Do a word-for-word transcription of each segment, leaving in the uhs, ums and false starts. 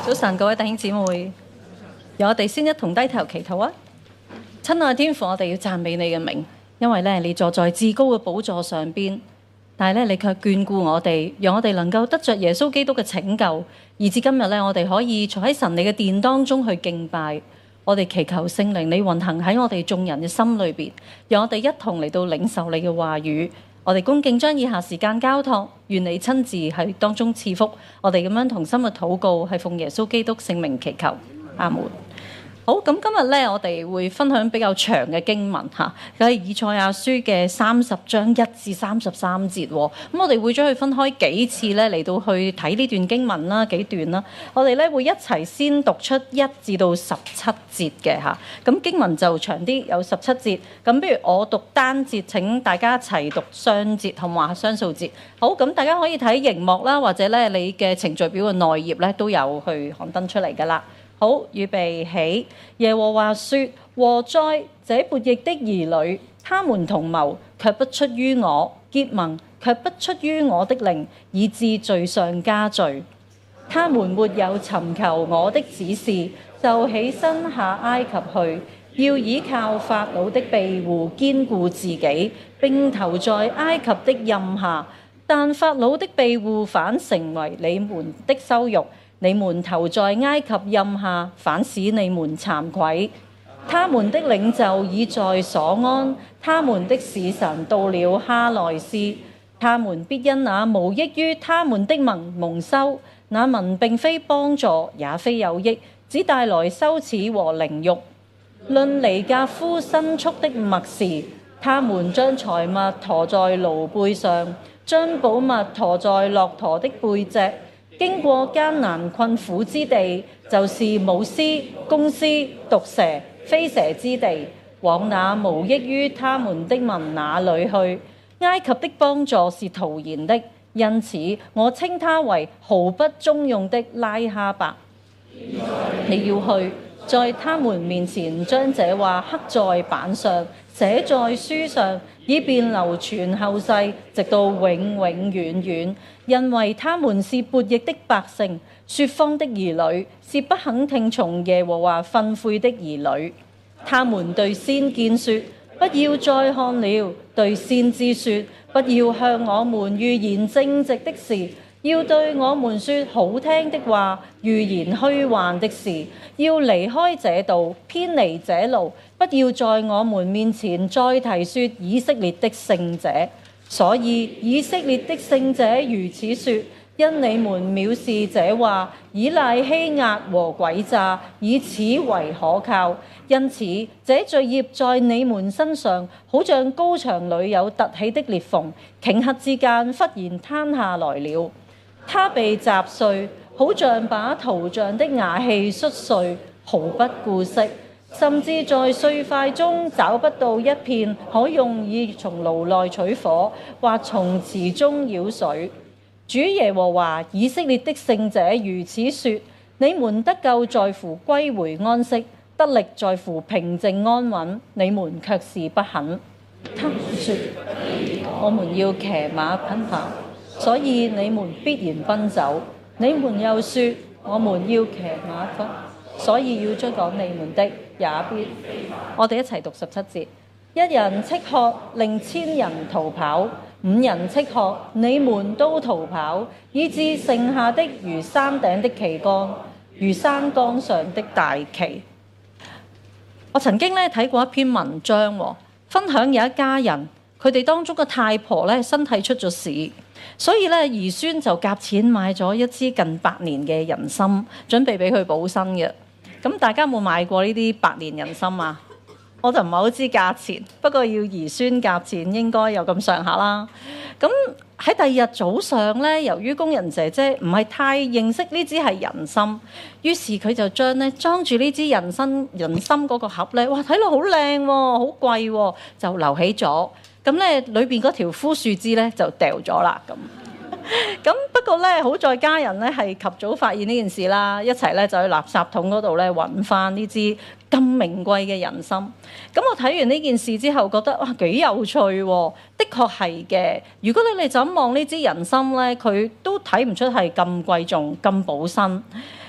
早晨，各位弟兄姊妹，由我哋先一同低頭祈禱啊！親愛天父，我哋要讚美你嘅名，因為咧你坐在至高嘅寶座上邊，但係咧你卻眷顧我哋，讓我哋能夠得着耶穌基督嘅拯救，以至今日咧我哋可以坐喺神你嘅殿當中去敬拜。我哋祈求聖靈你運行喺我哋眾人嘅心裏邊，讓我哋一同嚟到領受你嘅話語。我哋恭敬將以下時間交託，願你親自喺當中賜福。我哋咁樣同心嘅禱告，係奉耶穌基督聖名祈求，阿門。好，咁今日咧，我哋會分享比較長嘅經文嚇，佢係以賽亞書嘅三十章一至三十三節。咁我哋會將佢分開幾次咧嚟到去睇呢段經文啦，幾段啦。我哋咧會一齊先讀出一至到十七節嘅嚇。咁經文就長啲，有十七節。咁不如我讀單節，請大家一齊讀雙節，同埋雙數節。好，咁大家可以睇熒幕啦，或者咧你嘅程序表嘅內頁咧都有去刊登出嚟㗎啦。好，預備起。耶和華說：禍哉！這悖逆的兒女，他們同謀，卻不出於我；結盟，卻不出於我的靈，以致罪上加罪。他們沒有尋求我的指示，就起身下埃及去，要倚靠法老的庇護堅固自己，並投在埃及的蔭下。但法老的庇護反成為你們的羞辱。你們投在埃及蔭下，反使你們慚愧。他們的領袖已在所安，他們的使臣到了哈內斯。他們必因那無益於他們的民蒙羞，那民並非幫助，也非有益，只帶來羞恥和凌辱。論尼格夫牲畜的默示，他們將財物馱在驢背上，將寶物馱在駱駝的背脊。經過艱難困苦之地，就是母獅、公獅、毒蛇、飛蛇之地，往那無益於他們的民那裏去。埃及的幫助是徒然的，因此我稱他為毫不中用的拉哈伯。你要去，在他們面前將這話刻在板上，寫在書上，以便流傳後世，直到永永遠遠。因為他們是悖逆的百姓，說謊的兒女，是不肯聽從耶和華訓誨的兒女。他們對先見說：不要再看了；對先知說：不要向我們預言正直的事。要對我們說好聽的話，預言虛幻的事。要離開這道，偏離這路，不要在我們面前再提說以色列的聖者。所以以色列的聖者如此說：因你們藐視這話，倚賴欺壓和詭詐，以此為可靠，因此這罪孽在你們身上，好像高牆裏有凸起的裂縫，頃刻之間忽然坍下來了。他被砸碎，好像把陶匠的瓦器摔碎，毫不顧惜。甚至在碎塊中找不到一片可用以從爐內取火，或從池中舀水。主耶和華以色列的聖者如此說：你們得救在乎歸回安息，得力在乎平靜安穩，你們卻是不肯。他說：我們要騎馬奔跑，所以你們必然奔走。你們又說：我們要騎馬奔，所以要追趕你們的也必。我哋一齊讀十七節。一人叱喝，令千人逃跑；五人叱喝，你們都逃跑，以致剩下的如山頂的旗杆，如山崗上的大旗。我曾經咧睇過一篇文章，分享有一家人，佢哋當中嘅太婆咧身體出咗事，所以咧兒孫就夾錢買咗一支近百年嘅人參，準備俾佢補身嘅。咁大家有冇買過呢啲百年人參啊？我就唔係好知價錢，不過要兒孫夾錢應該有咁上下啦。咁喺第二日早上咧，由於工人姐姐唔係太認識呢支係人參，於是佢就將咧裝住呢支人參人參嗰個盒咧，哇睇落好靚喎，好貴喎，就留起咗。咁咧裏邊嗰條枯樹枝咧就掉咗啦咁。咁不過咧，好在家人咧係及早發現呢件事啦，一齊咧就去垃圾桶嗰度咧揾翻呢支咁名貴嘅人參。咁我睇完呢件事之後，覺得哇幾有趣喎！的確係嘅。如果你哋就咁望呢支人參咧，佢都睇唔出係咁貴重、咁補身。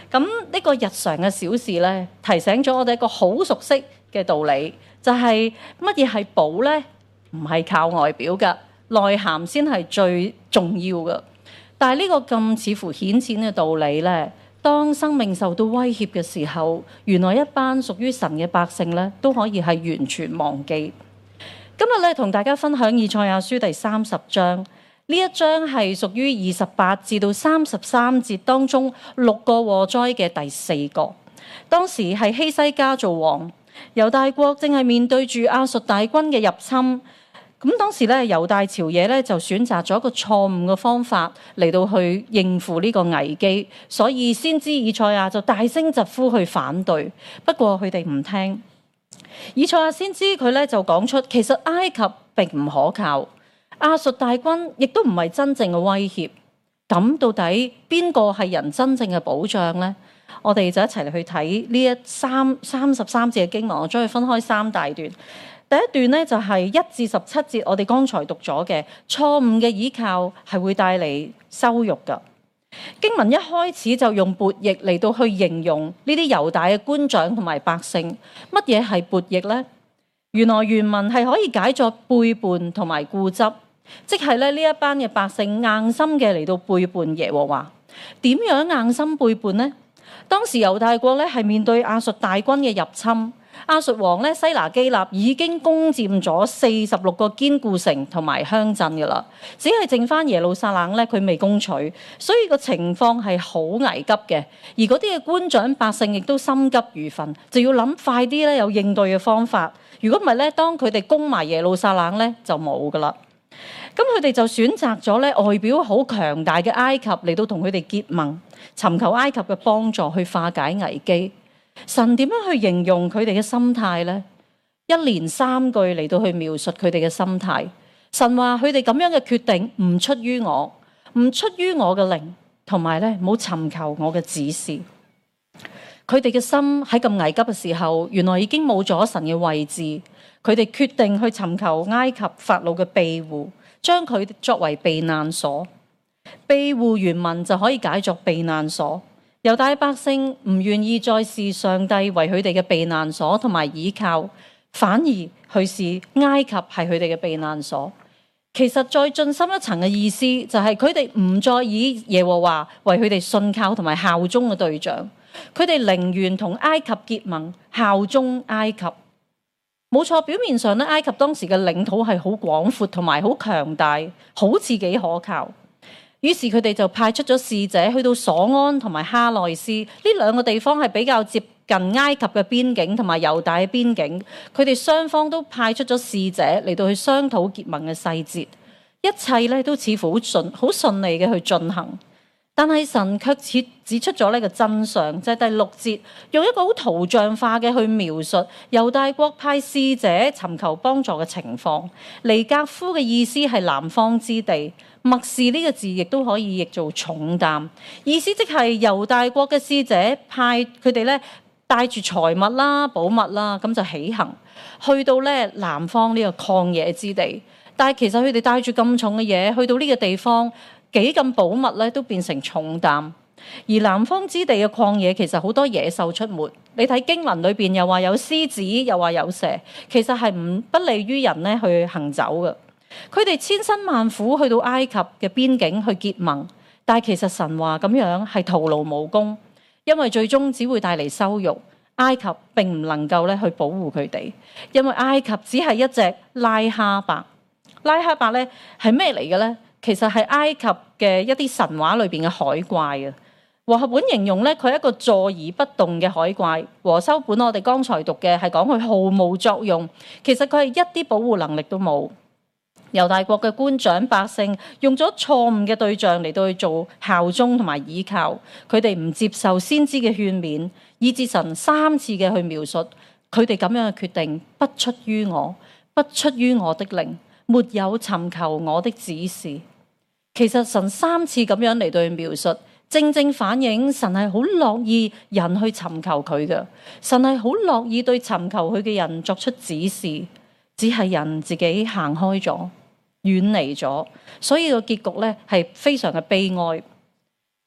咁呢個日常嘅小事咧，提醒咗我哋一個好熟悉嘅道理，就係乜嘢係寶咧？唔係靠外表嘅，內涵先係最重要嘅。但係呢個咁似乎顯淺嘅道理咧，當生命受到威脅嘅時候，原來一班屬於神嘅百姓咧，都可以係完全忘記。今日咧同大家分享以賽亞書第三十章，呢一章係屬於二十八至到三十三節當中六個禍災嘅第四個。當時係希西家做王，猶大國正係面對住亞述大軍嘅入侵。咁當時咧，猶大朝野咧就選擇咗一個錯誤嘅方法嚟到去應付呢個危機，所以先知以賽亞就大聲疾呼去反對。不過佢哋唔聽，以賽亞先知佢咧就講出，其實埃及並唔可靠，亞述大軍亦都唔係真正嘅威脅。咁到底邊個係人真正嘅保障呢？我哋就一齊嚟去睇呢一三三十三節嘅經文，我將佢分開三大段。第一段呢，就係一至十七節，我哋剛才讀咗嘅錯誤嘅倚靠係會帶嚟羞辱㗎。經文一開始就用悖逆嚟到去形容呢啲猶大嘅官長同埋百姓。乜嘢係悖逆呢？原來原文係可以解作背叛同埋固執，即係咧呢一班嘅百姓硬心嘅嚟到背叛耶和華。點樣硬心背叛呢？當時猶大國咧係面對亞述大軍嘅入侵。亞述王咧西拿基立已經攻佔咗四十六個堅固城同埋鄉鎮嘅啦，只係剩翻耶路撒冷咧佢未攻取，所以個情況係好危急嘅。而嗰啲嘅官長百姓亦都心急如焚，就要諗快啲咧有應對嘅方法。如果唔係咧，當佢哋攻埋耶路撒冷咧就冇噶啦。咁佢哋就選擇咗咧外表好強大嘅埃及嚟到同佢哋結盟，尋求埃及嘅幫助去化解危機。神點樣去形容佢哋嘅心態呢？一連三句嚟到去描述佢哋嘅心態。神話佢哋咁樣嘅決定唔出於我，唔出於我嘅靈，同埋咧冇尋求我嘅指示。佢哋嘅心喺咁危急嘅時候，原來已經冇咗神嘅位置。佢哋決定去尋求埃及法老嘅庇護，將佢作為避難所。庇護原文就可以解作避難所。猶大百姓唔願意再視上帝為佢哋嘅避難所同埋倚靠，反而去視埃及係佢哋嘅避難所。其實再進深一層嘅意思就係佢哋唔再以耶和華為佢哋信靠同埋效忠嘅對象，佢哋寧願同埃及結盟，效忠埃及。冇錯，表面上咧，埃及當時嘅領土係好廣闊同埋好強大，好似幾可靠。於是佢哋就派出咗使者去到瑣安同埋哈內斯呢兩個地方，係比較接近埃及嘅邊境同埋猶大嘅邊境。佢哋雙方都派出咗使者嚟到去商討結盟嘅細節，一切咧都似乎好順好順利嘅去進行。但係神卻指指出咗呢個真相，就係第六節用一個好圖像化嘅去描述猶大國派使者尋求幫助嘅情況。尼格夫嘅意思係南方之地。默示呢個字亦都可以譯做重擔，意思即係猶大國嘅使者派佢哋咧帶住財物啦、寶物啦，咁就起行去到咧南方呢個曠野之地。但係其實佢哋帶住咁重嘅嘢去到呢個地方，幾咁寶物咧都變成重擔。而南方之地嘅曠野其實好多野獸出沒，你睇經文裏邊又話有獅子，又話有蛇，其實係唔不利於人咧去行走嘅。佢哋千辛萬苦去到埃及嘅邊境去結盟，但係其實神話咁樣係徒勞無功，因為最終只會帶嚟羞辱。埃及並唔能夠咧去保護佢哋，因為埃及只係一隻拉哈伯。拉哈伯咧係咩嚟嘅咧？其實係埃及嘅一啲神話裏邊嘅海怪啊。和合本形容咧佢係一個坐而不動嘅海怪。和修本我哋剛才讀嘅係講佢毫無作用，其實佢係一啲保護能力都冇。猶大國嘅官長百姓用咗錯誤嘅對象嚟到去做效忠同埋倚靠，佢哋唔接受先知嘅勸勉，以致神三次嘅去描述佢哋咁樣嘅決定不出於我，不出於我的靈，沒有尋求我的指示。其實神三次咁樣嚟到去描述，正正反映神係好樂意人去尋求佢嘅，神係好樂意對尋求佢嘅人作出指示。只係人自己行開咗，遠離咗，所以個結局咧係非常嘅悲哀。聖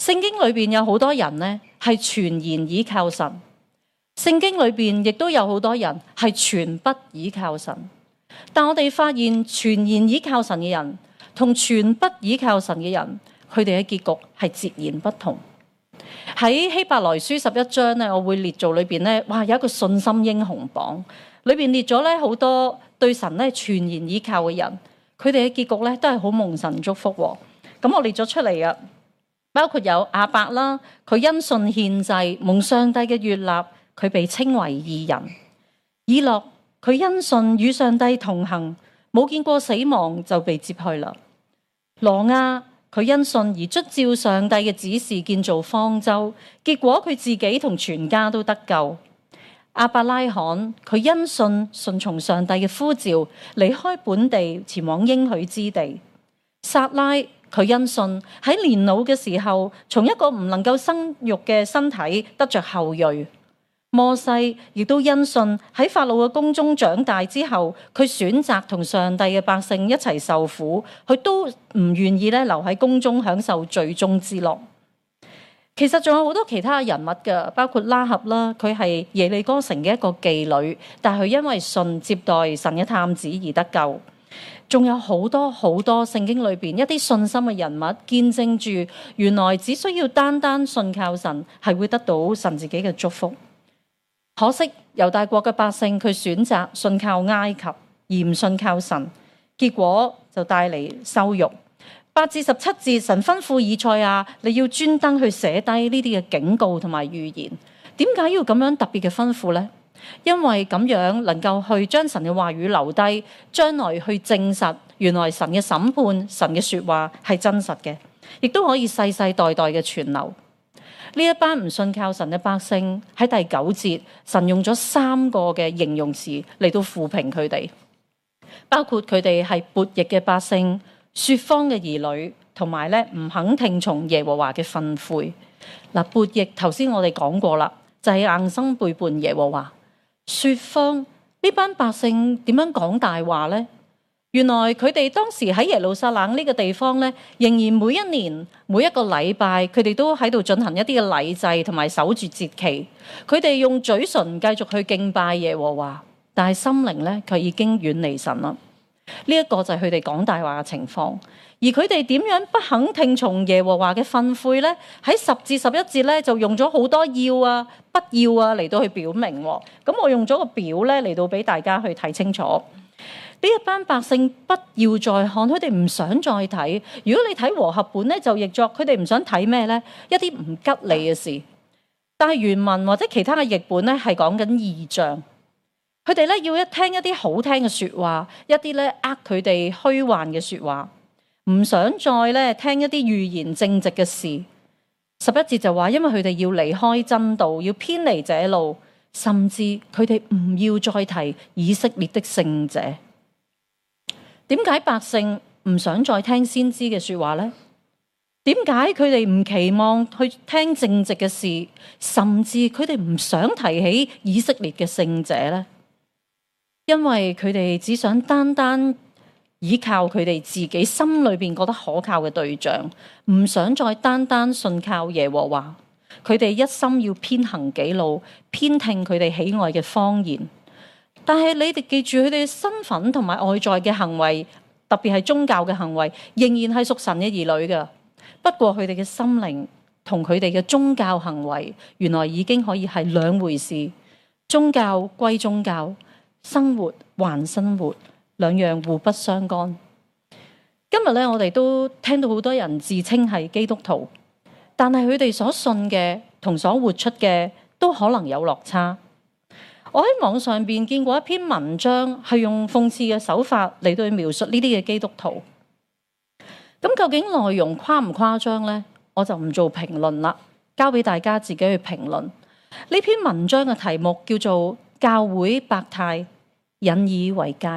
聖經裏邊有好多人呢係全然倚靠神，聖經裏邊亦都有好多人係全不倚靠神。但我哋發現全然倚靠神嘅人同全不倚靠神嘅人，佢哋嘅結局係截然不同。喺希伯來書十一章咧，我會列做裏邊咧，哇，有一個信心英雄榜，裏邊列咗咧好多對神咧全然倚靠嘅人，佢哋嘅結局咧都係好蒙神祝福。咁我列咗出嚟啊，包括有亞伯啦，佢因信獻祭，蒙上帝嘅悅納，佢被稱為義人；以諾，佢因信與上帝同行，冇見過死亡就被接去啦；挪亞，佢因信而遵照上帝嘅指示建造方舟，結果佢自己同全家都得救。亞伯拉罕，佢因信順從上帝嘅呼召，離開本地前往應許之地。撒拉，佢因信喺年老嘅時候，從一個唔能夠生育嘅身體得着後裔。摩西亦都因信喺法老嘅宮中長大之後，佢選擇同上帝嘅百姓一齊受苦，佢都唔願意咧留喺宮中享受罪中之樂。其實仲有好多其他人物㗎，包括拉合啦，佢係耶利哥城嘅一個妓女，但係佢因為信接待神嘅探子而得救。仲有好多好多聖經裏邊一啲信心嘅人物，見證住原來只需要單單信靠神，係會得到神自己嘅祝福。可惜猶大國嘅百姓，佢選擇信靠埃及而唔信靠神，結果就帶嚟羞辱。八至十七節，神吩咐以賽亞，你要專登去寫低呢啲嘅警告同埋預言。點解要咁樣特別嘅吩咐呢？因為咁樣能夠去將神嘅話語留低，將來去證實原來神嘅審判、神嘅說話係真實嘅，亦都可以世世代代嘅傳流。呢一班唔信靠神嘅百姓喺第九節，神用咗三個嘅形容詞嚟到負評佢哋，包括佢哋係悖逆嘅百姓、說謊嘅兒女，同埋咧唔肯聽從耶和華嘅訓誨。嗱，悖逆頭先我哋講過啦，就係硬心背叛耶和華。說謊，呢班百姓點樣講大話呢？原來佢哋當時喺耶路撒冷呢個地方咧，仍然每一年每一個禮拜，佢哋都喺度進行一啲嘅禮祭同埋守住節期。佢哋用嘴唇繼續去敬拜耶和華，但係心靈咧佢已經遠離神啦。呢一個就係佢哋講大話嘅情況。而佢哋點樣不肯聽從耶和華嘅訓誨呢？喺十至十一節咧就用咗好多要啊、不要啊嚟到去表明。咁我用咗個表咧嚟到俾大家去睇清楚。呢一班百姓不要再看，佢哋唔想再睇。如果你睇和合本咧，就譯作佢哋唔想睇咩呢？一啲唔吉利嘅事。但係原文或者其他嘅譯本咧係講緊異象。佢哋咧要一聽一啲好聽嘅說話，一啲咧呃佢哋虛幻嘅說話，唔想再咧聽一啲預言正直嘅事。十一節就話，因為佢哋要離開真道，要偏離這路，甚至佢哋唔要再提以色列的聖者。點解百姓唔想再聽先知嘅說話呢？點解佢哋唔期望去聽正直嘅事，甚至佢哋唔想提起以色列嘅聖者呢？因為佢哋只想單單依靠佢哋自己心裏邊覺得可靠嘅對象，唔想再單單信靠耶和華。佢哋一心要偏行己路，偏聽佢哋喜愛嘅謊言。但係你哋記住，佢哋嘅身份同埋外在嘅行為，特別係宗教嘅行為，仍然係屬神嘅兒女嘅。不過佢哋嘅心靈同佢哋嘅宗教行為，原來已經可以係兩回事。宗教歸宗教，生活還生活，兩樣互不相干。今日咧，我哋都聽到好多人自稱係基督徒，但係佢哋所信嘅同所活出嘅都可能有落差。我喺網上邊見過一篇文章，係用諷刺嘅手法嚟到描述呢啲嘅基督徒。咁究竟內容誇唔誇張呢？我就唔做評論啦，交俾大家自己去評論。呢篇文章嘅題目叫做《教會百態，引以為戒》。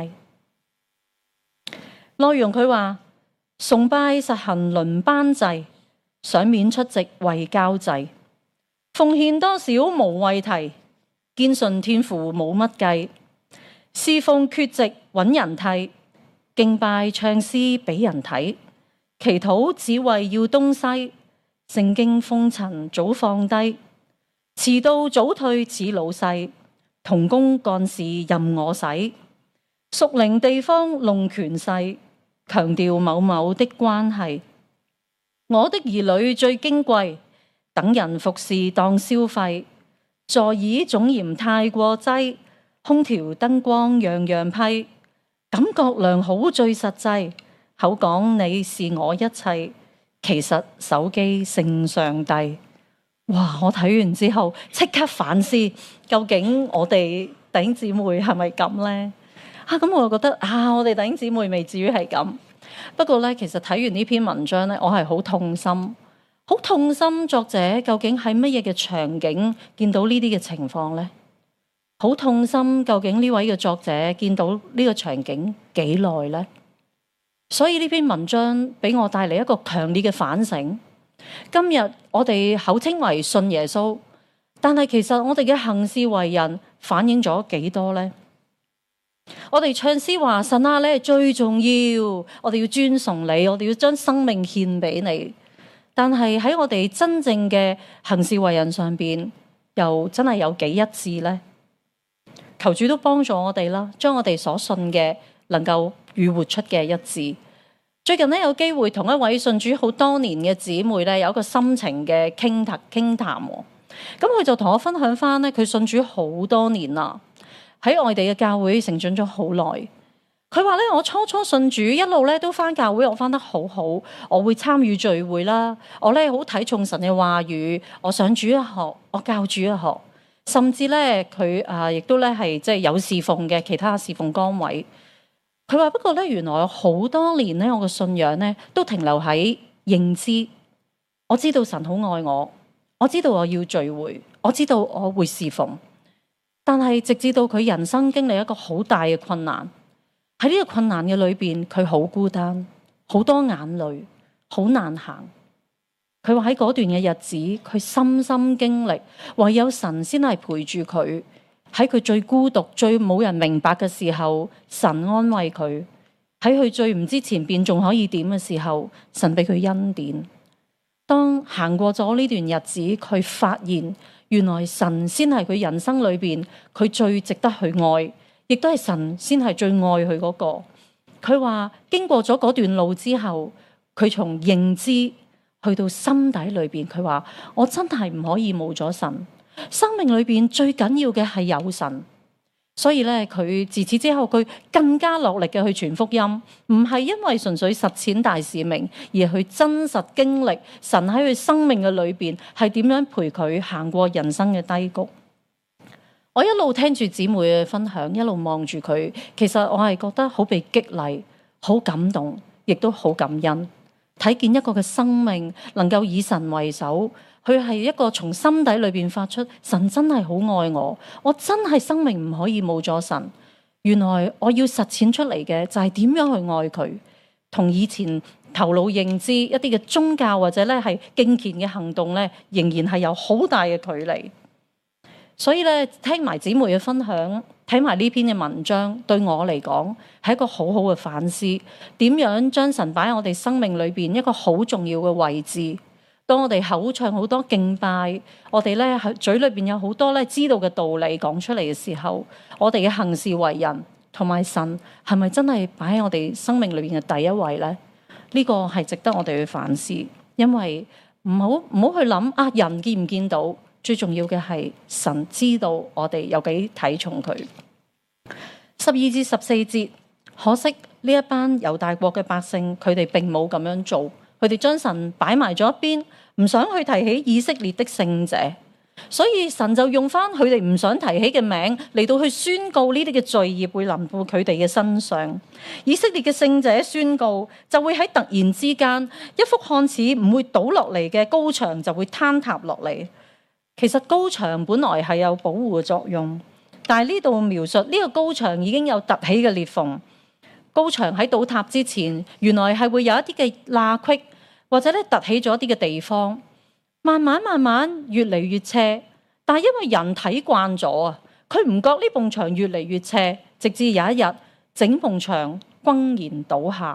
內容佢話：崇拜實行輪班制，賞面出席為交際，奉獻多少無謂提。堅信天父冇乜計，侍奉缺席揾人替，敬拜唱詩俾人睇，祈禱只為要東西， 聖經風塵早放低，遲到早退似老細，同工幹事任我使，屬靈地方弄權勢，強調某某的關係。我的兒女最矜貴，等人服侍當消費，座椅總嫌太過擠，空調燈光樣樣批，感覺良好最實際，口講你是我一切，其實手機勝上帝。哇！我睇完之後即刻反思，究竟我哋弟兄姊妹係咪咁呢？啊，咁我就覺得啊，我哋弟兄姊妹未至於係咁。不過咧，其實睇完呢篇文章咧，我係好痛心，好痛心。作者究竟喺乜嘢嘅場景見到呢啲嘅情況呢？好痛心，究竟呢位嘅作者見到呢個場景幾耐呢？所以呢篇文章俾我帶嚟一個強烈嘅反省。今日我哋口稱為信耶穌，但係其實我哋嘅行事為人反映咗幾多呢？我哋唱詩話神啊，你係最重要，我哋要尊崇你，我哋要將生命獻俾你。但係喺我哋真正嘅行事為人上邊，又真係有幾一致呢？求主都幫助我哋啦，將我哋所信嘅能夠與活出嘅一致。最近呢，有機會同一位信主好多年嘅姊妹咧，有一個心情嘅傾談傾談。咁佢就同我分享翻咧，佢信主好多年啦，喺外地嘅教會成長咗好耐。佢話咧，我初初信主一路咧都翻教會，我翻得好好，我會參與聚會啦，我咧好睇重神嘅話語，我上主日學，我教主日學，甚至咧佢啊亦都咧係即係有侍奉嘅其他侍奉崗位。佢話不過咧，原來好多年咧，我嘅信仰咧都停留喺認知，我知道神好愛我，我知道我要聚會，我知道我會侍奉。但係直至到佢人生經歷一個好大嘅困難，喺呢個困難嘅裏邊，佢好孤單，好多眼淚，好難行。佢話喺嗰段嘅日子，佢深深經歷，唯有神先係陪住佢。喺佢最孤獨、最冇人明白嘅時候，神安慰佢；喺佢最唔知前邊仲可以點嘅時候，神俾佢恩典。當行過咗呢段日子，佢發現原來神先係佢人生裏邊佢最值得去愛，亦都係神先係最愛佢嗰個。佢話經過咗嗰段路之後，佢從認知去到心底裏邊，佢話我真係唔可以冇咗神。生命裏邊最緊要嘅係有神，所以咧佢自此之後佢更加落力嘅去傳福音，唔係因為純粹實踐大使命，而係去真實經歷神喺佢生命嘅裏邊係點樣陪佢行過人生嘅低谷。我一路聽住姊妹嘅分享，一路望住佢，其實我係覺得好被激勵，好感動，亦都好感恩，睇見一個嘅生命能夠以神為首。佢係一個從心底裏邊發出，神真係好愛我，我真係生命唔可以冇咗神。原來我要實踐出嚟嘅就係點樣去愛佢，同以前頭腦認知一啲嘅宗教或者咧係敬虔嘅行動咧，仍然係有好大嘅距離。所以咧，聽埋姊妹嘅分享，睇埋呢篇嘅文章，對我嚟講係一個好好嘅反思。點樣將神擺喺我哋生命裏邊一個好重要嘅位置？當我哋口唱好多敬拜，我哋咧喺嘴裏邊有好多咧知道嘅道理講出嚟嘅時候，我哋嘅行事為人同埋神係咪真係擺喺我哋生命裏邊嘅第一位呢？呢個係值得我哋去反思，因為唔好唔好去諗啊，人見唔見到，最重要嘅係神知道我哋有幾睇重佢。十二至十四節，可惜呢一班猶大國嘅百姓，佢哋並冇咁樣做。佢哋將神擺埋咗一邊，唔想去提起以色列的聖者，所以神就用翻佢哋唔想提起嘅名嚟到去宣告呢啲嘅罪孽會臨到佢哋嘅身上。以色列嘅聖者宣告，就會喺突然之間，一幅看似唔會倒落嚟嘅高牆就會坍塌落嚟。其實高牆本來係有保護嘅作用，但係呢度描述呢個高牆已經有凸起嘅裂縫。高牆喺倒塌之前，原來係會有一啲嘅罅隙。或者咧凸起咗一啲嘅地方，慢慢慢慢越嚟越斜，但係因為人睇慣咗啊，佢唔覺呢埲牆越嚟越斜，直至有一日整埲牆轟然倒下，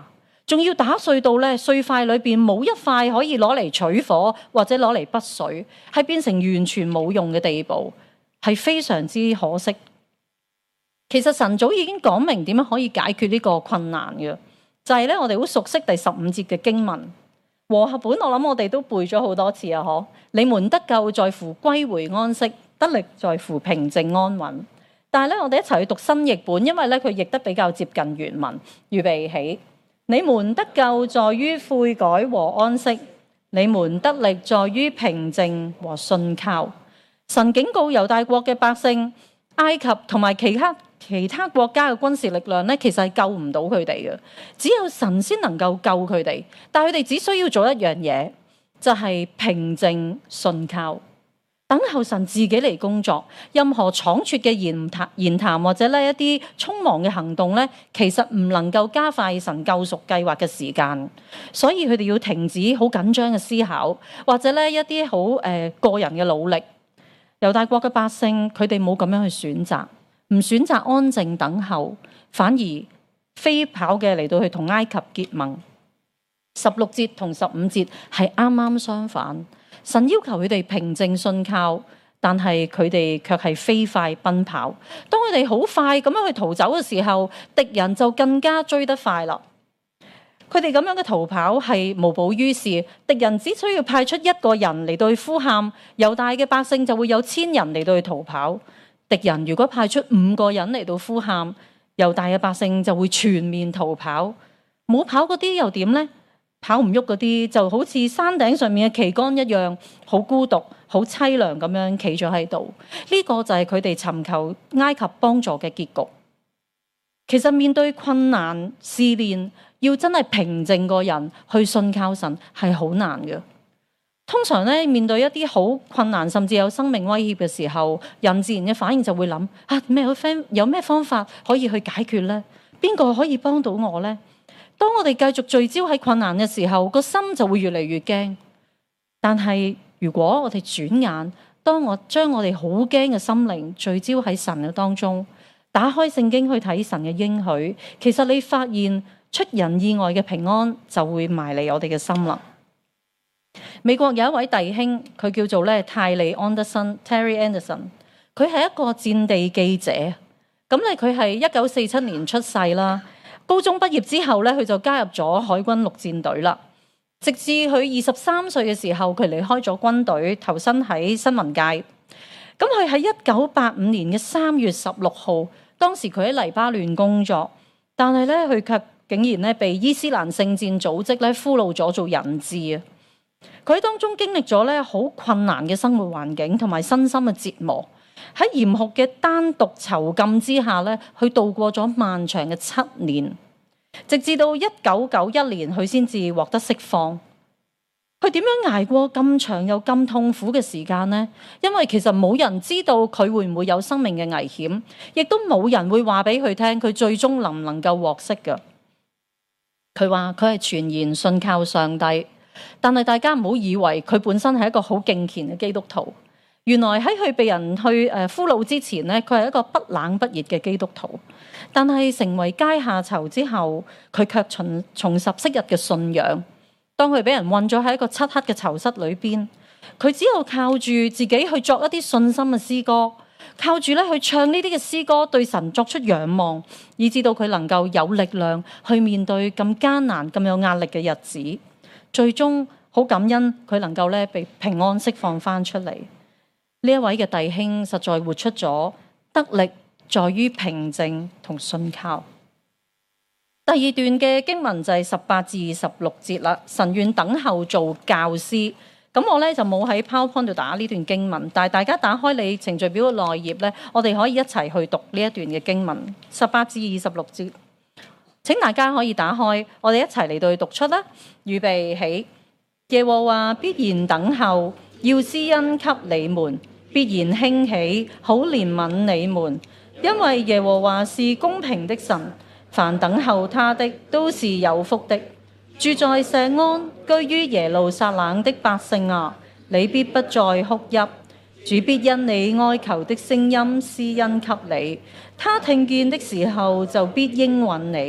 仲要打碎到咧碎塊裏邊冇一塊可以攞嚟取火或者攞嚟筆水，係變成完全冇用嘅地步，係非常之可惜。其實神早已經講明點樣可以解決呢個困難嘅，就係咧我哋好熟悉第十五節嘅經文和合本，我諗我哋都背咗好多次啊！嗬，你們得救在乎歸回安息，得力在乎平靜安穩。但係咧，我哋一齊去讀新譯本，因為咧佢譯得比較接近原文。預備起，你們得救在於悔改和安息，你們得力在於平靜和信靠。神警告猶大國嘅百姓，埃及同埋其他其他國家嘅軍事力量咧，其實係救唔到佢哋嘅，只有神先能夠救佢哋。但係佢哋只需要做一樣嘢，就係平靜信靠，等候神自己嚟工作。任何倉促嘅言談言談或者咧一啲匆忙嘅行動咧，其實唔能夠加快神救贖計劃嘅時間。所以佢哋要停止好緊張嘅思考，或者咧一啲好誒個人嘅努力。猶大國嘅百姓，佢哋冇咁樣去選擇。唔選擇安靜等候，反而飛跑嘅嚟到去同埃及結盟。十六節同十五節係啱啱相反，神要求佢哋平靜信靠，但係佢哋卻係飛快奔跑。當佢哋好快咁樣去逃走嘅時候，敵人就更加追得快啦。佢哋咁樣嘅逃跑係無補於事，敵人只需要派出一個人嚟到去呼喊，猶大嘅百姓就會有千人嚟到去逃跑。敵人如果派出五個人嚟到呼喊，猶大嘅百姓就會全面逃跑。冇跑嗰啲又點呢？跑唔喐嗰啲就好似山頂上面嘅旗杆一樣，好孤獨、好淒涼咁樣企咗喺度。呢個就係佢哋尋求埃及幫助嘅結局。其實面對困難試煉，要真係平靜個人去信靠神係好難嘅。通常咧，面對一啲好困難甚至有生命威脅嘅時候，人自然嘅反應就會諗啊，咩有咩方法可以去解決呢？邊個可以幫到我呢？當我哋繼續聚焦喺困難嘅時候，個心就會越嚟越驚。但係如果我哋轉眼，當我將我哋好驚嘅心靈聚焦喺神嘅當中，打開聖經去睇神嘅應許，其實你發現出人意外嘅平安就會埋嚟我哋嘅心啦。美國有一位弟兄，佢叫做咧泰利安德森 （Terry Anderson），佢係一個戰地記者。咁咧，佢係一九四七年出世啦。高中畢業之後咧，佢就加入咗海軍陸戰隊啦。直至佢二十三歲嘅時候，佢離開咗軍隊，投身喺新聞界。咁佢喺一九八五年嘅三月十六號，當時佢喺黎巴嫩工作，但係咧佢卻竟然咧被伊斯蘭聖戰組織咧俘虜咗做人質啊！佢喺當中經歷咗咧好困難嘅生活環境同埋身心嘅折磨，喺嚴酷嘅單獨囚禁之下咧，去度過咗漫長嘅七年，直至到一九九一年佢先至獲得釋放。佢點樣捱過咁長又咁痛苦嘅時間呢？因為其實冇人知道佢會唔會有生命嘅危險，亦都冇人會話俾佢聽佢最終能唔能夠獲釋嘅。佢話佢係全然信靠上帝。但係大家唔好以為佢本身係一個好敬虔嘅基督徒，原來喺佢被人去誒俘虜之前咧，佢係一個不冷不熱嘅基督徒。但係成為階下囚之後，佢卻重重拾昔日嘅信仰。當佢俾人困咗喺一個漆黑嘅囚室裏邊，佢只有靠住自己去作一啲信心嘅詩歌，靠住咧去唱呢啲嘅詩歌，對神作出仰望，以至到佢能夠有力量去面對咁艱難、咁有壓力嘅日子。最終好感恩佢能夠咧被平安釋放翻出嚟。呢一位嘅弟兄實在活出咗得力在於平靜同信靠。第二段嘅經文就係十八至二十六節啦。神願等候做教師。咁我咧就冇喺 PowerPoint 度打呢段經文，但係大家打開你程序表嘅內頁咧，我哋可以一齊去讀呢一段嘅經文，十八至二十六節。請大家可以打開，我哋一齊嚟到去讀出啦。預備起，耶和華必然等候，要施恩給你們，必然興起，好憐憫你們。因為耶和華是公平的神，凡等候他的都是有福的。住在錫安、居於耶路撒冷的百姓啊，你必不再哭泣。主必因你哀求的聲音施恩給你，他聽見的時候就必應允你。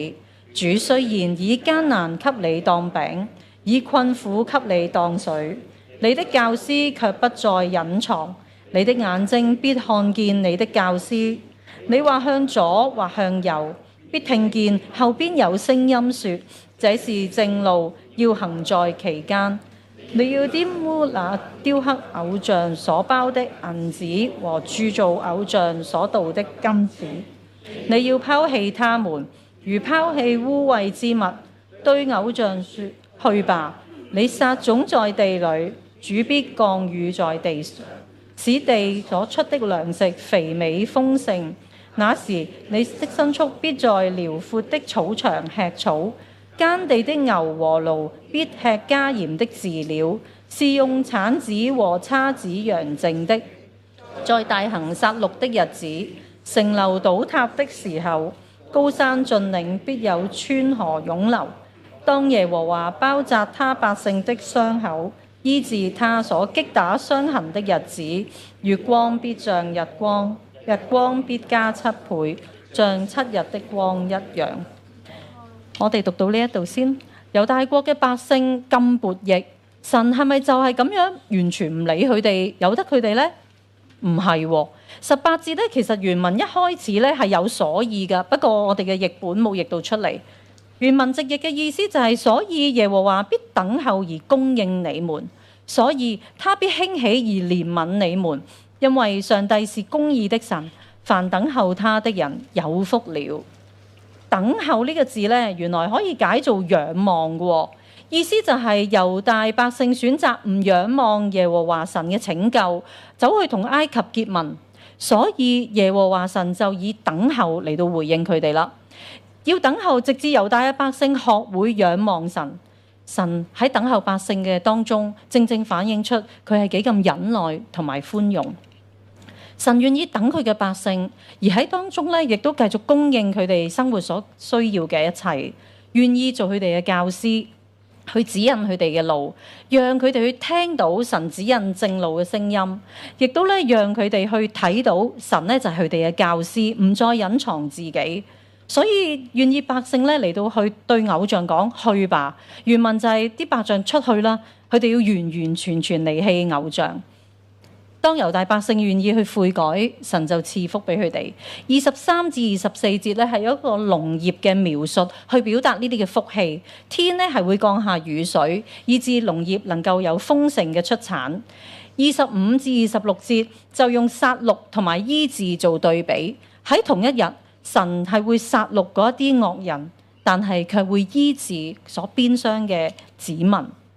主雖然以艱難給你當餅，以困苦給你當水，你的教師卻不再隱藏，你的眼睛必看見你的教師。你或向左或向右，必聽見後邊有聲音說：這是正路，要行在其間。你要玷污那雕刻偶像所包的銀子和鑄造偶像所鍍的金子。你要拋棄他們，如拋棄污穢之物，對偶像說：去吧！你撒種在地裏，主必降雨在地上，使地所出的糧食肥美豐盛。那時你的牲畜必在遼闊的草場吃草，耕地的牛和驢必吃加鹽的飼料，是用鏟子和叉子揚淨的。在大行殺戮的日子，城樓倒塌的時候，高山峻嶺必有川河湧流。當耶和華包紮他百姓的傷口，醫治他所擊打傷痕的日子，月光必像日光，日光必加七倍，像七日的光一樣。我哋讀到呢一度先。猶大國嘅百姓咁悖逆，神係咪就係咁樣完全唔理佢哋，由得佢哋呢？唔係喎。十八節咧，其實原文一開始咧係有所以噶，不過我哋嘅譯本冇譯到出嚟。原文直譯嘅意思就係、是：所以耶和華必等候而供應你們，所以他必興起而憐憫你們，因為上帝是公義的神，凡等候他的人有福了。等候呢個字咧，原來可以解做仰望嘅喎，意思就係猶大百姓選擇唔仰望耶和華神嘅拯救，走去同埃及結盟，所以耶和華神就以等候嚟到回應佢哋啦。要等候直至猶大嘅百姓學會仰望神，神喺等候百姓嘅當中，正正反映出佢係幾咁忍耐同埋寬容。神願意等佢嘅百姓，而喺當中咧，亦都繼續供應佢哋生活所需要嘅一切，願意做佢哋嘅教師，去指引佢哋嘅路，讓佢哋去聽到神指引正路嘅聲音，亦都咧讓佢哋去睇到神咧就係佢哋嘅教師，唔再隱藏自己。所以願意百姓咧嚟到去對偶像講去吧，原文就係啲百姓出去啦，佢哋要完完全全離棄偶像。當猶大百姓願意去悔改，神就賜福俾佢哋。二十三至二十四節咧係有一個農業嘅描述，去表達呢啲嘅福氣。天咧係會降下雨水，以致農業能夠有豐盛嘅出產。二十五至二十六節就用殺戮同埋醫治做對比。喺同一日，神係會殺戮嗰一啲惡人，但係卻會醫治所鞭傷嘅子民。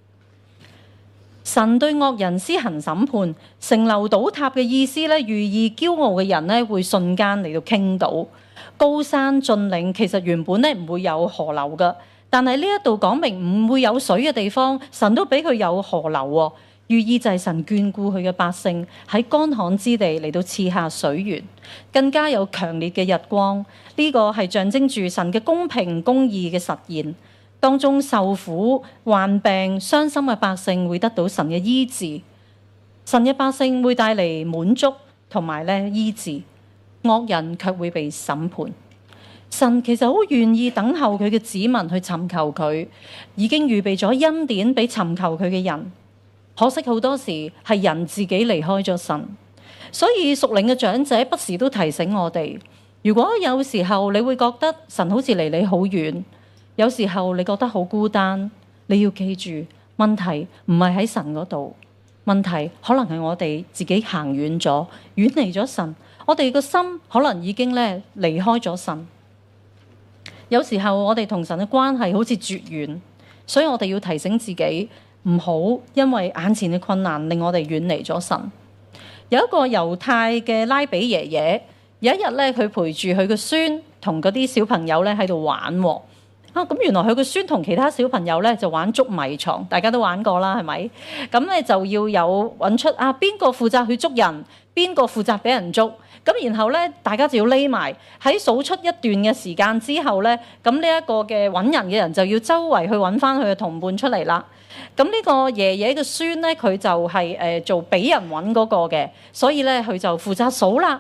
神對惡人施行審判，城樓倒塌嘅意思咧，寓意驕傲嘅人咧會瞬間嚟到傾倒。高山峻嶺其實原本咧唔會有河流噶，但係呢一度講明唔會有水嘅地方，神都俾佢有河流喎，寓意就係神眷顧佢嘅百姓喺乾旱之地嚟到賜下水源，更加有強烈嘅日光。呢、這個係象徵住神嘅公平公義嘅實現。當中受苦、患病、傷心嘅百姓會得到神嘅醫治，神嘅百姓會帶嚟滿足同埋咧醫治，惡人卻會被審判。神其實好願意等候佢嘅子民去尋求佢，已經預備咗恩典俾尋求佢嘅人。可惜好多時係人自己離開咗神，所以屬靈嘅長者不時都提醒我哋，如果有時候你會覺得神好似離你好遠，有時候你覺得好孤單，你要記住，問題唔係喺神嗰度，問題可能係我哋自己行遠咗，遠離咗神，我哋個心可能已經咧離開咗神。有時候我哋同神嘅關係好似絕緣，所以我哋要提醒自己，唔好因為眼前嘅困難令我哋遠離咗神。有一個猶太嘅拉比爺爺，有一日咧，佢陪住佢個孫同嗰啲小朋友咧喺度玩喎。啊！咁原來佢個孫同其他小朋友咧就玩捉迷藏，大家都玩過啦，係咪？咁咧就要有揾出啊邊個負責去捉人，邊個負責俾人捉。咁然後咧大家就要匿埋喺數出一段嘅時間之後咧，咁呢一個嘅揾人嘅人就要周圍去揾翻佢嘅同伴出嚟啦。咁呢個爺爺嘅孫咧，佢就係誒做俾人揾嗰個嘅，所以咧佢就負責數啦。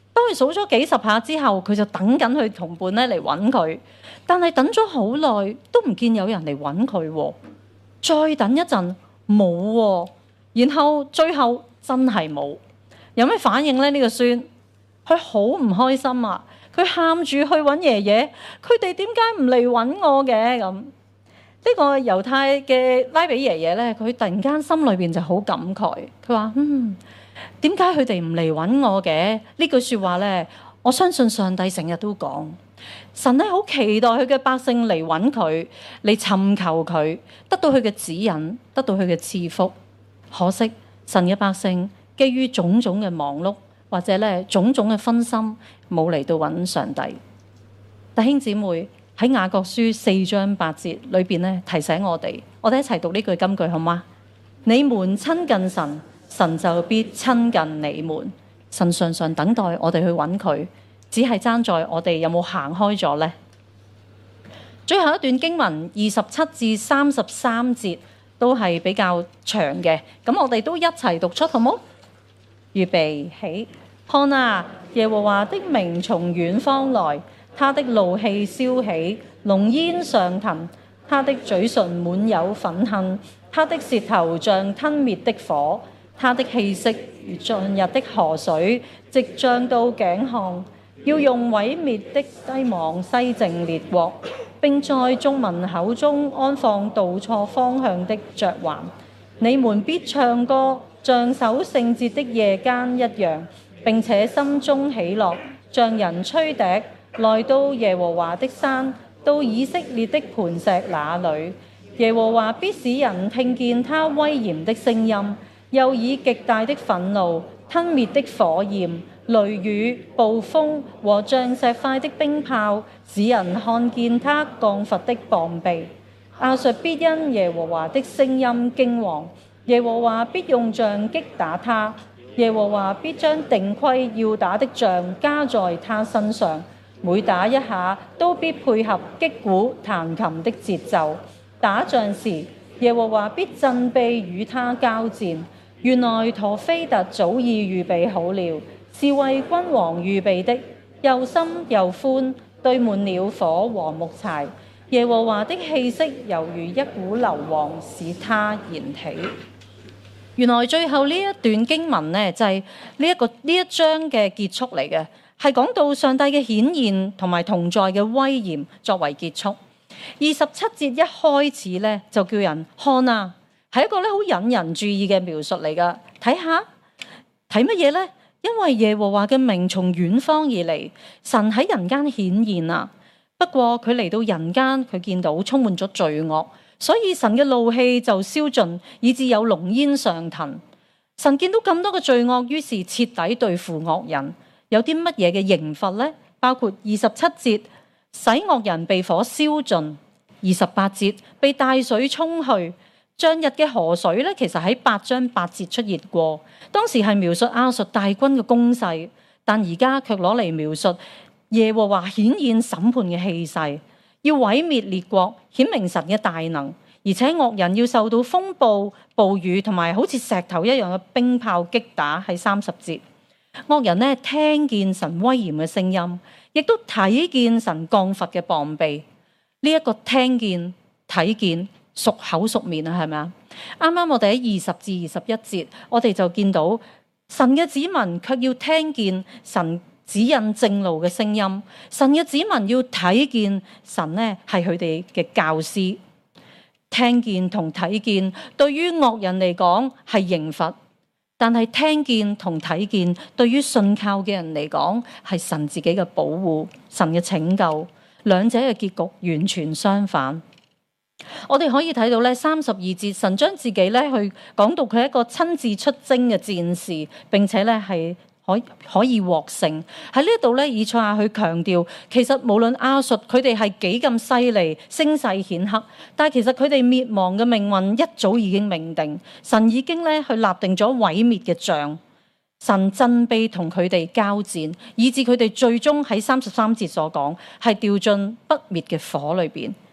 當佢數咗幾十下之後，佢就等緊佢同伴咧嚟揾佢，但係等咗好耐都唔見有人嚟揾佢。再等一陣冇喎，然後最後真係冇。有咩反應咧？呢個孫佢好唔開心啊！佢喊住去揾爺爺，佢哋點解唔嚟揾我嘅？咁呢個猶太嘅拉比爺爺咧，佢突然間心裏邊就好感慨，佢話：嗯，點解佢哋唔嚟揾我嘅？呢句説話咧，我相信上帝成日都講，神咧好期待佢嘅百姓嚟揾佢，嚟尋求佢，得到佢嘅指引，得到佢嘅賜福。可惜神嘅百姓基於種種嘅忙碌，或者咧種種嘅分心，冇嚟到揾上帝。弟兄姊妹，喺雅各書四章八節裏邊咧提醒我哋，我哋一齊讀呢句金句好嗎？你們親近神，神就必親近你們。神常常等待我哋去揾佢，只係爭在我哋有冇行開咗呢？最後一段經文二十七至三十三節都係比較長嘅，咁我哋都一齊讀出好冇？預備起，看啊！耶和華的名從遠方來，他的怒氣燒起，濃煙上騰，他的嘴唇滿有憤恨，他的舌頭像吞滅的火，他的氣息如漲日的河水，直漲到頸項，要用毀滅的低網西淨列國，並在眾民口中安放導錯方向的嚼環。你們必唱歌，像守聖節的夜間一樣，並且心中喜樂，像人吹笛，來到耶和華的山，到以色列的磐石那裡。耶和華必使人聽見他威嚴的聲音，又以極大的憤怒吞滅的火焰、雷雨、暴風和像石塊的冰雹，使人看見他降罰的膀臂。亞述必因耶和華的聲音驚惶，耶和華必用杖擊打他，耶和華必將定規要打的杖加在他身上，每打一下都必配合擊鼓彈琴的節奏。打仗時，耶和華必振臂與他交戰。原來陀斐特早已預備好了，是為君王預備的，又深又寬，堆滿了火和木柴。耶和華的氣息猶如一股硫磺，使他燃起。原來最後呢一段經文呢，就係呢一個呢一章嘅結束嚟嘅，係講到上帝嘅顯現同埋同在嘅威嚴作為結束。二十七節一開始呢，就叫人看啊，係一個咧好引人注意嘅描述嚟噶。睇下睇乜嘢呢？因為耶和華嘅名從遠方而嚟，神喺人間顯現啊。不過佢嚟到人間，佢見到充滿咗罪惡，所以神嘅怒氣就燒盡，以致有濃煙上騰。神見到咁多嘅罪惡，於是徹底對付惡人。有啲乜嘢嘅刑罰呢？包括二十七節使惡人被火燒盡，二十八節被大水沖去。漲日嘅河水咧，其實喺八章八節出現過，當時係描述亞述大軍嘅攻勢，但而家卻攞嚟描述耶和華顯現審判嘅氣勢，要毀滅列國，顯明神嘅大能，而且惡人要受到風暴、暴雨同埋好似石頭一樣嘅冰炮擊打。喺三十節，惡人呢聽見神威嚴嘅聲音，亦都睇見神降罰嘅膀臂。呢、這、一個聽見、睇見，熟口熟面啊，係咪啊？啱啱我哋喺二十至二十一節，我哋就見到神嘅子民卻要聽見神指引正路嘅聲音，神嘅子民要睇見神呢係佢哋嘅教師。聽見同睇見對於惡人嚟講係刑罰，但係聽見同睇見對於信靠嘅人嚟講係神自己嘅保護，神嘅拯救。兩者嘅結局完全相反。我哋可以睇到咧，三十二節神將自己咧去講到佢係一個親自出征嘅戰士，並且咧係可可以獲勝。喺呢度咧，以賽亞去強調，其實無論亞述佢哋係幾咁犀利、聲勢顯赫，但係其實佢哋滅亡嘅命運一早已經命定，神已經咧去立定咗毀滅嘅仗。神振臂同佢哋交戰，以致佢哋最終喺三十三節所講係掉進不滅嘅火裏邊。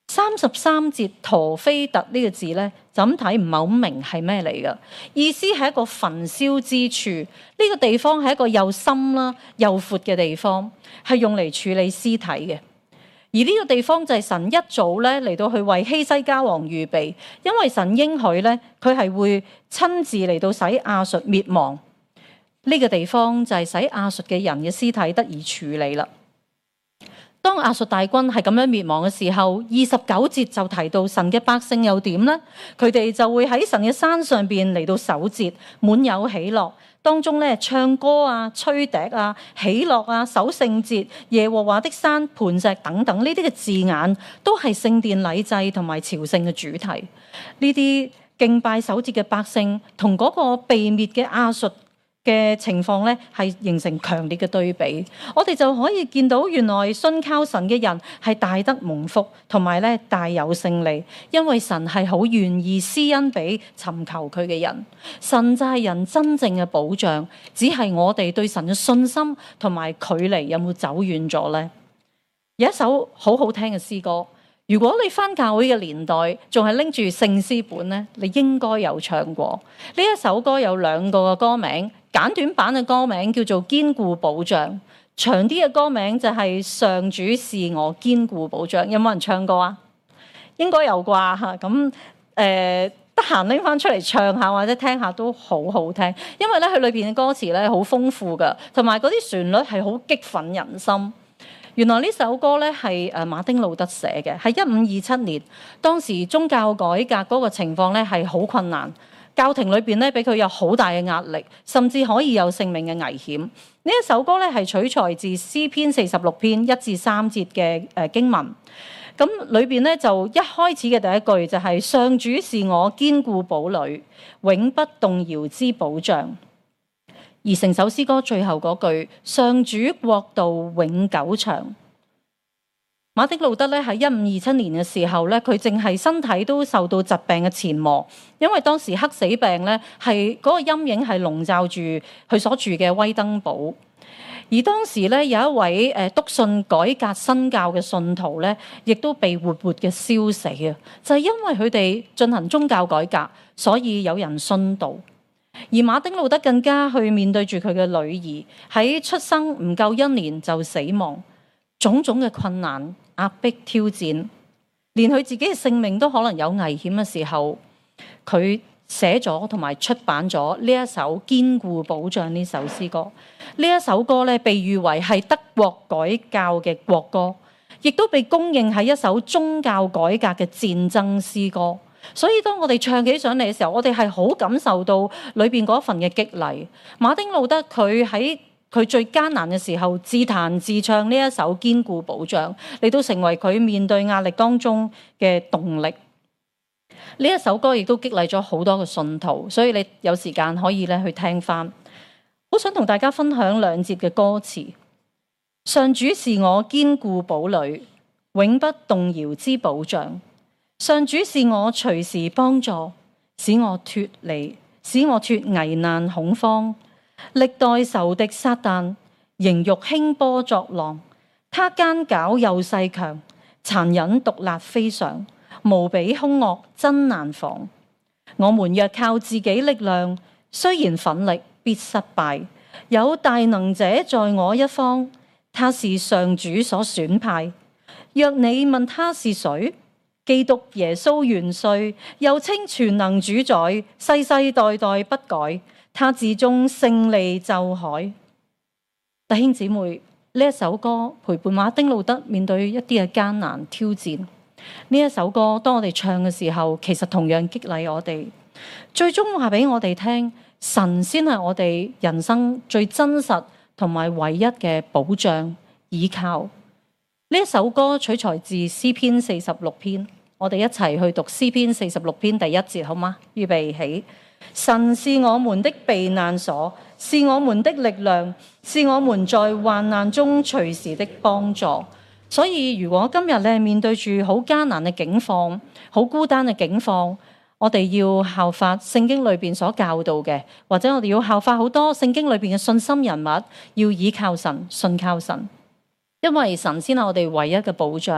三十三節陀斐特呢個字呢，就咁睇唔係好明係咩嚟㗎？意思係一個焚燒之處，呢、這個地方係一個又深啦又闊嘅地方，係用嚟處理屍體嘅。而呢個地方就係神一早咧嚟到去為希西家王預備，因為神應許咧佢係會親自嚟到使亞述滅亡。呢、這個地方就係使亞述嘅人嘅屍體得以處理啦。當亞述大軍係咁樣滅亡嘅時候，二十九節就提到神嘅百姓又點呢？佢哋就會喺神嘅山上邊嚟到守節，滿有喜樂，當中咧唱歌啊、吹笛啊、喜樂啊、守聖節、耶和華的山、磐石等等呢啲嘅字眼，都係聖殿禮祭同埋朝聖嘅主題。呢啲敬拜守節嘅百姓，同嗰個被滅嘅亞述嘅情況咧，係形成強烈嘅對比。我哋就可以見到，原來信靠神嘅人係大得蒙福，同埋咧大有勝利，因為神係好願意施恩俾尋求佢嘅人。神就係人真正嘅保障，只係我哋對神嘅信心同埋距離有冇走遠咗呢？有一首好好聽嘅詩歌，如果你返教會嘅年代仲係拎住聖詩本咧，你應該有唱過。呢一首歌有兩個嘅歌名。簡短版嘅歌名叫做堅固保障，長啲嘅歌名就係上主是我堅固保障。有冇人唱過啊？應該有啩嚇。咁誒，得閒拎翻出嚟唱下或者聽下都好好聽，因為咧佢裏邊嘅歌詞咧好豐富噶，同埋嗰啲旋律係好激憤人心。原來呢首歌咧係誒馬丁路德寫嘅，係一五二七年，當時宗教改革嗰個情況咧係好困難。教廷裏邊咧，俾佢有好大嘅壓力，甚至可以有性命嘅危險。呢一首歌咧係取材自詩篇四十六篇一至三節嘅誒經文。咁裏邊咧就一開始嘅第一句就係、是、上主是我堅固堡壘，永不動搖之保障。而成首詩歌最後嗰句，上主國度永久長。馬丁路德咧喺一五二七年嘅時候咧，佢淨係身體都受到疾病嘅纏磨，因為當時黑死病咧係嗰個陰影係籠罩住佢所住嘅威登堡。而當時咧有一位誒篤信改革新教嘅信徒咧，亦都被活活嘅燒死啊！就係因為佢哋進行宗教改革，所以有人殉道。而馬丁路德更加去面對住佢嘅女兒喺出生唔夠一年就死亡，種種嘅困難、壓迫、挑戰，連佢自己嘅性命都可能有危險嘅時候，佢寫咗同埋出版咗呢一首堅固保障呢首詩歌。呢一首歌咧，被譽為係德國改教嘅國歌，亦都被公認係一首宗教改革嘅戰爭詩歌。所以當我哋唱起上嚟嘅時候，我哋係好感受到裏邊嗰份嘅激勵。馬丁路德佢喺佢最艱難嘅時候，自彈自唱呢一首堅固保障，嚟到成為佢面對壓力當中嘅動力。呢一首歌亦都激勵咗好多嘅信徒，所以你有時間可以咧去聽翻。好想同大家分享兩節嘅歌詞：上主是我堅固堡壘，永不動搖之保障。上主是我隨時幫助，使我脫離，使我脫危難恐慌。歷代仇敵撒旦，形欲興波作浪，他奸狡又勢強，殘忍毒辣非常，無比兇惡真難防。我們若靠自己力量，雖然奮力必失敗。有大能者在我一方，他是上主所選派。若你問他是誰？基督耶穌元帥，又稱全能主宰，世世代代不改。他至終勝利就海。弟兄姊妹，呢一首歌陪伴馬丁路德面對一啲嘅艱難挑戰。呢一首歌當我哋唱嘅時候，其實同樣激勵我哋，最終話俾我哋聽，神先係我哋人生最真實同埋唯一嘅保障依靠。呢一首歌取材自詩篇四十六篇，我哋一齊去讀詩篇四十六篇第一節好嗎？預備起。神是我們的避難所，是我們的力量，是我們在患難中隨時的幫助。所以如果今日咧面對住好艱難嘅境況，好孤單嘅境況，我哋要效法聖經裏邊所教導嘅，或者我哋要效法好多聖經裏邊嘅信心人物，要倚靠神、信靠神，因為神先係我哋唯一嘅保障。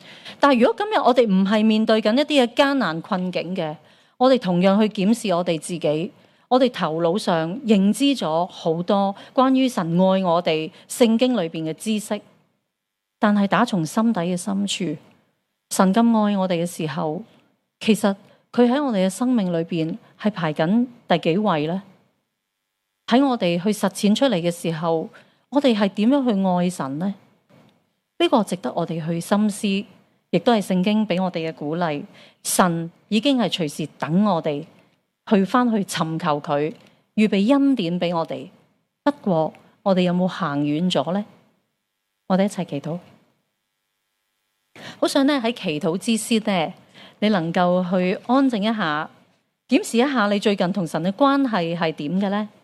但係如果今日我哋唔係面對緊一啲嘅艱難困境嘅，我哋同樣去檢視我哋自己，我哋頭腦上認知咗好多關於神愛我哋聖經裏邊嘅知識，但係打從心底嘅深處，神咁愛我哋嘅時候，其實佢喺我哋嘅生命裏邊係排緊第幾位呢？喺我哋去實踐出嚟嘅時候，我哋係點樣去愛神呢？呢個值得我哋去深思，亦都係聖經俾我哋嘅鼓勵。神已經係隨時等我哋去翻去尋求佢，預備恩典俾我哋。不過我哋有冇行遠咗呢？我哋一齊祈禱。好想咧喺祈禱之先呢，你能夠去安靜一下，檢視一下你最近同神嘅關係係點嘅呢？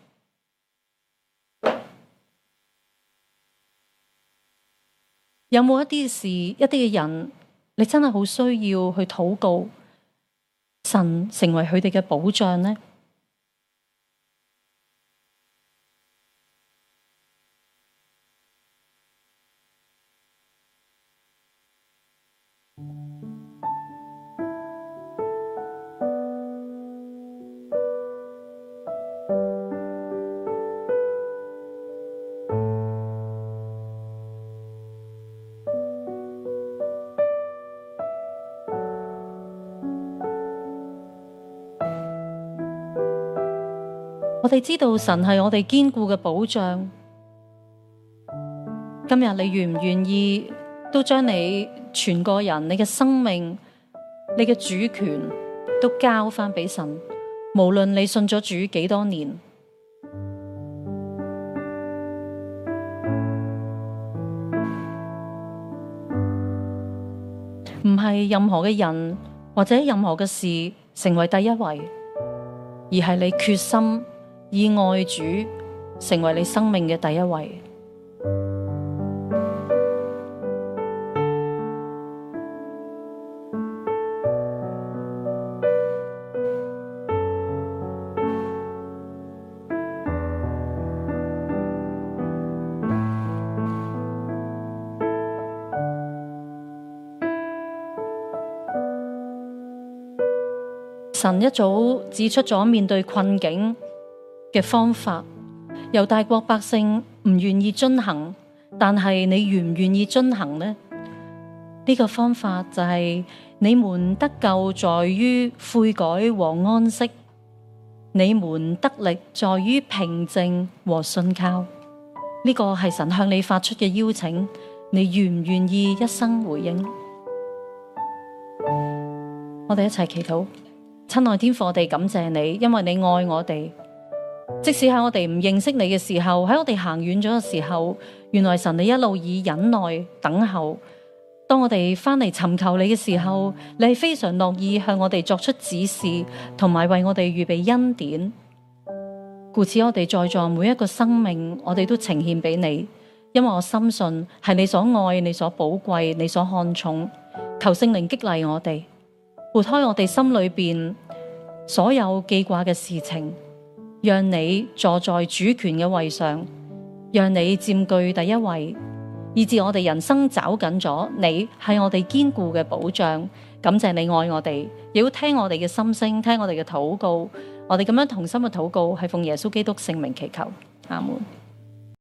有冇一啲事、一啲嘅人，你真係好需要去禱告，神成為佢哋嘅保障呢？我哋知道神係我哋堅固嘅保障。今日你願唔願意都將你全個人、你嘅生命、你嘅主權都交翻俾神？無論你信咗主幾多年，唔係任何嘅人或者任何嘅事成為第一位，而係你決心以愛主成為你生命嘅第一位。神一早指出咗面對困境嘅方法，由大國百姓唔願意遵行，但係你願唔願意遵行呢？呢個方法就係你們得救在於悔改和安息，你們得力在於平靜和信靠。呢個係神向你發出嘅邀請，你願唔願意一生回應？我哋一齊祈禱。親愛天父，我哋感謝你，因為你愛我哋。即使喺我哋唔認識你嘅時候，喺我哋行遠咗嘅時候，原來神你一路以忍耐等候。當我哋翻嚟尋求你嘅時候，你係非常樂意向我哋作出指示，同埋為我哋預備恩典。故此，我哋在座每一個生命，我哋都呈獻俾你，因為我深信係你所愛、你所寶貴、你所看重。求聖靈激勵我哋，撥開我哋心裏邊所有記掛嘅事情，讓你坐在主權嘅位上，讓你佔據第一位，以致我哋人生找緊咗你係我哋堅固嘅保障。感謝你愛我哋，亦要聽我哋嘅心聲，聽我哋嘅禱告。我哋咁樣同心嘅禱告係奉耶穌基督聖名祈求，阿門。